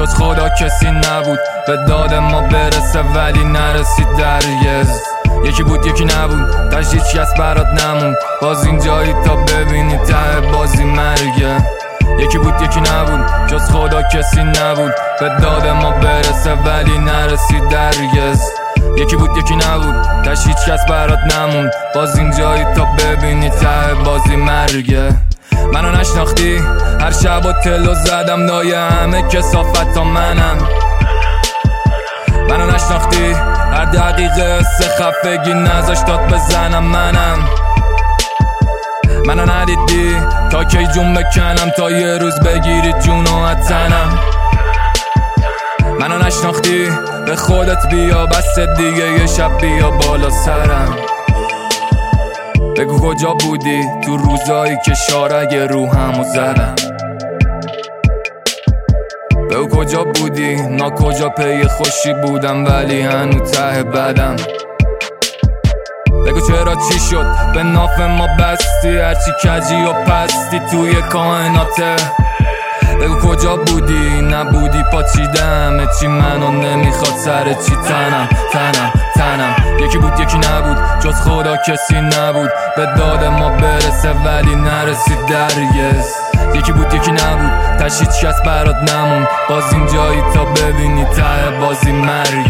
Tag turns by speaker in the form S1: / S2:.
S1: جز خدا کسی نبود به داد ما برسه ولی نرسید درگز. یکی بود یکی نبود تاش هیچ کس برات نمون، باز اینجایی تا ببینی ته بازی مرگه. یکی بود یکی نبود جز خدا کسی نبود به داد ما برسه ولی نرسید درگز. یکی بود یکی نبود تاش هیچ کس برات نمون، باز اینجایی تا ببینی ته بازی مرگه. منو نشناختی هر شب و تلو زدم لای همه کسافت تا منم. منو نشناختی هر دقیقه خفگی نذاشت داد بزنم منم. منو ندیدی تا کی جون بکنم تا یه روز بگیری جون و تنم. منو نشناختی به خودت بیا بس دیگه یه شب بیا بالا سرم. بگو کجا بودی تو روزایی که شارگ روحمو زدم. بگو کجا بودی نا کجا پی خوشی بودم ولی هنو ته بدم. بگو چرا چی شد به ناف ما بستی هرچی کجی و پستی توی کائناته. بگو کجا بودی نبودی پاچیدم چی منو نمیخواد سر چی تنم. یکی بود یکی نبود جز خدا کسی نبود به داد ما برسه ولی نرسید درگز. یکی بود یکی نبود تاش هیچ کس برات نمون، باز اینجایی تا ببینی ته بازی مرگ.